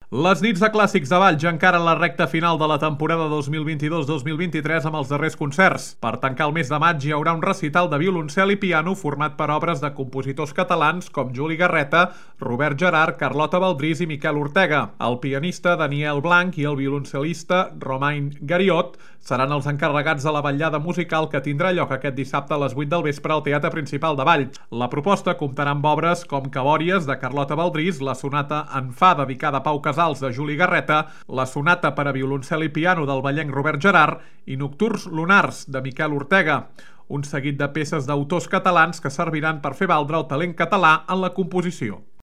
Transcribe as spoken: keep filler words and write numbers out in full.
Les nits de clàssics de Valls encara en la recta final de la temporada dos mil vint-i-dos dos mil vint-i-tres amb els darrers concerts. Per tancar el mes de maig hi haurà un recital de violoncel i piano format per obres de compositors catalans com Juli Garreta, Robert Gerhard, Carlota Baldrís i Miquel Ortega. El pianista Daniel Blanc i el violoncel·lista Romain Gariot seran els encarregats de la vetllada musical que tindrà lloc aquest dissabte a les vuit del vespre al Teatre Principal de Valls. La proposta comptarà amb obres com Cabòries de Carlota Baldrís, la sonata en fa dedicada a Pau Casals de Juli Garreta, la sonata per a violoncel i piano del vallenc Robert Gerhard i Nocturns lunars de Miquel Ortega. Un seguit de peces d'autors catalans que serviran per fer valdre el talent català en la composició.